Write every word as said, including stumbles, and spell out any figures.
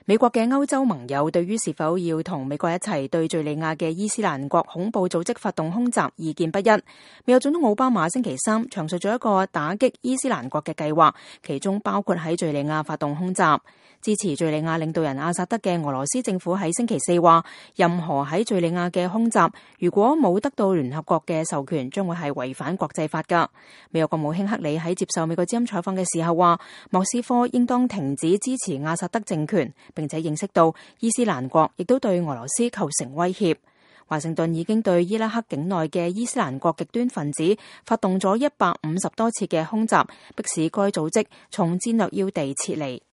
美國嘅歐洲盟友對於是否要同美國一齊對敘利亞嘅伊斯蘭國恐怖組織發動空襲意見不一。美國總統奧巴馬星期三詳述咗一個打擊伊斯蘭國嘅計劃，其中包括喺敘利亞發動空襲。支持敘利亞領導人阿薩德嘅俄羅斯政府喺星期四話，任何喺敘利亞嘅空襲，如果冇得到聯合國嘅授權，將會係違反國際法㗎。美國國務卿克里喺接受美國之音採訪嘅時候話，莫斯科應當停止支持阿薩德政權，並且認識到伊斯蘭國亦都對俄羅斯構成威脅。華盛頓已經對伊拉克境內嘅伊斯蘭國極端分子發動咗一百五十多次嘅空襲，迫使該組織從戰略要地撤離。